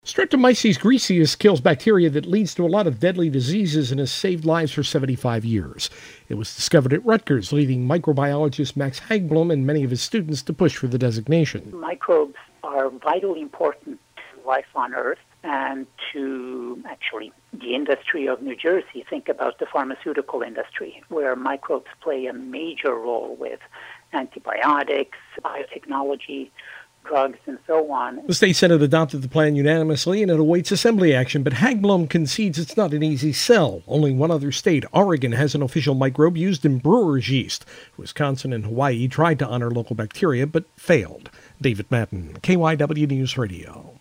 Streptomyces griseus kills bacteria that leads to a lot of deadly diseases and has saved lives for 75 years. It was discovered at Rutgers, leading microbiologist Max Hagblom and many of his students to push for the designation. Microbes are vitally important to life on Earth and to, actually, the industry of New Jersey. Think about the pharmaceutical industry, where microbes play a major role with antibiotics, biotechnology, drugs, and so on. The state senate adopted the plan unanimously, and it awaits assembly action, but Hagblom concedes it's not an easy sell. Only one other state, Oregon, has an official microbe used in brewer's yeast. Wisconsin and Hawaii tried to honor local bacteria, but failed. David Madden, KYW News Radio.